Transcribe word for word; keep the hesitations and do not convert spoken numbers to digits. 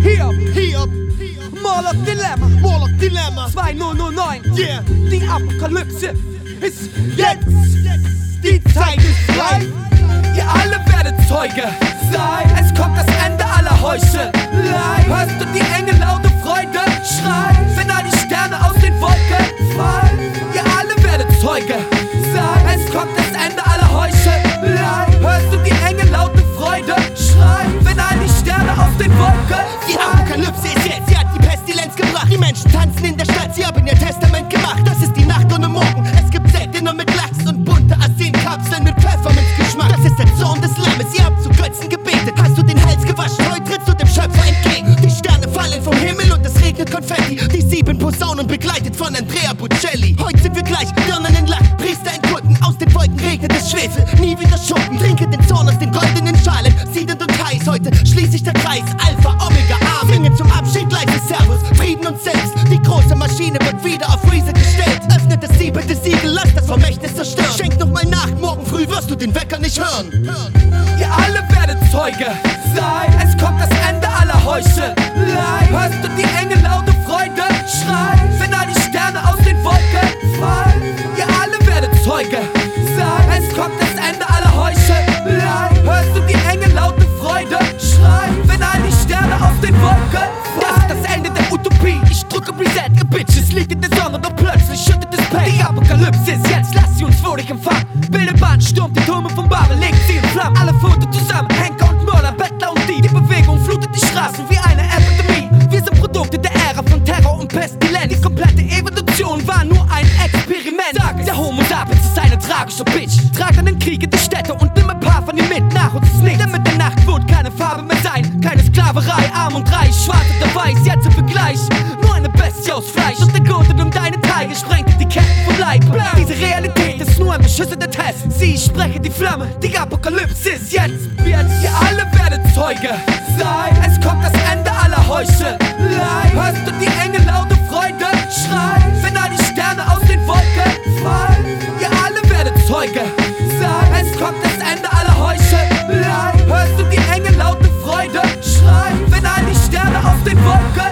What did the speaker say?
Hier, Hier, Moloch Dilemma, Moloch Dilemma, zweitausendneun. yeah, Die Apokalypse ist jetzt. Die Zeit ist reif. Ihr alle werdet Zeuge sein. Es kommt das Ende aller Heuchelei. Hörst du die Engel laute Freude schreien, wenn all die Sterne aus den Wolken fallen? Ihr alle werdet Zeuge sein. Es kommt das Ende aller Heuchelei. Hörst du die Engel laute Freude schreien, wenn all die Sterne aus den Wolken die fallen? Apokalypse ist jetzt, sie hat die Pestilenz gebracht. Die Menschen tanzen in der Stadt, sie haben ihr Testament gemacht. Das ist die Nacht ohne Morgen, es gibt Zelte mit Lachs und bunte Arsenkapseln mit Pfefferminzgeschmack. Das ist der Zorn des Lammes, ihr habt zu Götzen gebetet. Hast du den Hals gewaschen, heute trittst du dem Schöpfer entgegen. Die Sterne fallen vom Himmel und es regnet Konfetti. Die sieben Posaunen begleitet von Andrea Bocelli. Heute sind wir gleich, Dirnen in Lack, Priester in Kutten. Aus den Wolken regnet es Schwefel, nie wieder Schuppen. Trinke den Zorn aus den goldenen Schalen, siedend und heiß. Heute schließt sich der Kreis, Alpha, Omega, Amen. Singen zum Abschied leise Servus, Frieden und selbst. Die große Maschine wird wieder auf Reset gestellt. Öffnet das siebente Siegel, lass das Vermächtnis zerstören. Schenk nochmal nach, morgen früh wirst du den Wecker nicht hören. Ihr alle werdet Zeuge sein. Es kommt das Ende aller Heuchelei. Hörst du die Engel laute Freude schreien, wenn all die Sterne aus den Wolken fallen? Ihr alle werdet Zeuge sein. Es kommt das Ende aller Heuchelei. Hörst du die Engel laute Freude schreien, wenn all die Sterne aus den Wolken fallen? Das ist das Ende der Utopie. Ich drücke Reset, ihr Bitches liegt in der Sonne, doch plötzlich schüttet es Pain. Die Apokalypse ist jetzt, lasst sie uns würdig empfangen. Bildebahn stürmt die Türme vom Babel, legt sie in Flammen. Alle Pfote zusammen, Henker und Mörder, Bettler und Dieb. Die Bewegung flutet die Straßen wie eine Epidemie. Wir sind Produkte der Ära von Terror und Pestilenz. Die komplette Evolution war nur ein Experiment. Sag, der Homo sapiens ist eine tragische Bitch. Tragt an den Krieg in die Städte und nimm ein paar von ihm mit. Nach uns ist nichts, denn mit der Nacht wird keine Farbe mehr sein. Keine Sklaverei, arm und reich, schwarz oder weiß. Jetzt im Vergleich, nur eine Bestie aus Fleisch. Und der Gürtel um deine Taille sprengt die Ketten vom Leib. Diese Realität ist nur ein beschützeter Test. Sie spreche die Flamme, die Apokalypse ist jetzt. Jetzt, ihr alle werdet Zeuge sein. Es kommt das Ende aller Heuchelei. Hörst du die Engel laute Freude schreien, wenn all die Sterne aus den Wolken fallen? Ihr alle werdet Zeuge sein. Es kommt das Ende aller Heuchelei. Hörst du die Engel laute Freude schreien, wenn all die Sterne aus den Wolken